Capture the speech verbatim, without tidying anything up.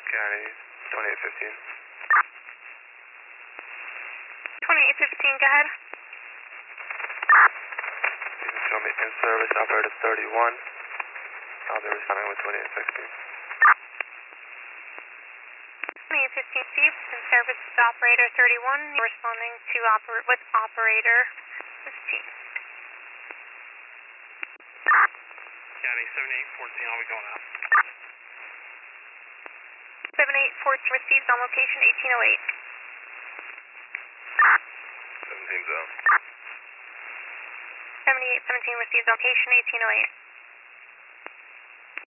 County, twenty-eight fifteen. twenty-eight fifteen, go ahead. You can show me in service operator thirty-one. I'll be responding with twenty-eight fifteen. twenty-eight fifteen, Steve, in service with operator thirty-one. You're responding to oper with operator fifteen. County, seventy-eight fourteen, I'll be going out. seventy-eight fourteen received on location eighteen oh eight. seventeen zone. seventy-eight seventeen received on location eighteen oh eight.